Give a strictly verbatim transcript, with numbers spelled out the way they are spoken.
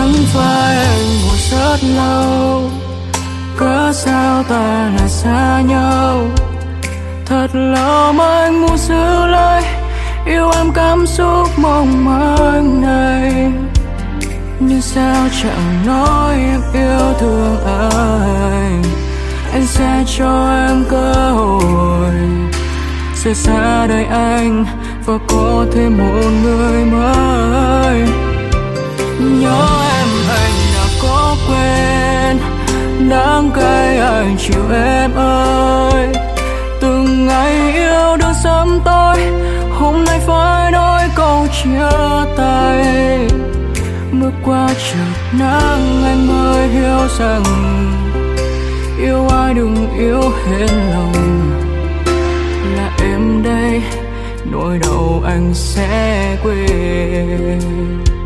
nắng phai anh ngồi rất lâu. Cớ sao ta lại xa nhau? Thật lâu mà anh muốn giữ lại yêu em cảm xúc mong manh này. Nhưng sao chẳng nói em yêu thương anh. Anh sẽ cho em cơ hội sẽ xa đời anh và có thêm một người mới. Nhớ em anh đã có quên đắng cay anh chịu em ơi. Từng ngày yêu đương sớm tối, hôm nay phải nói câu chia tay. Bước qua chợt nắng anh mới hiểu rằng yêu ai đừng yêu hết lòng. Là em đây nỗi đau anh sẽ quên.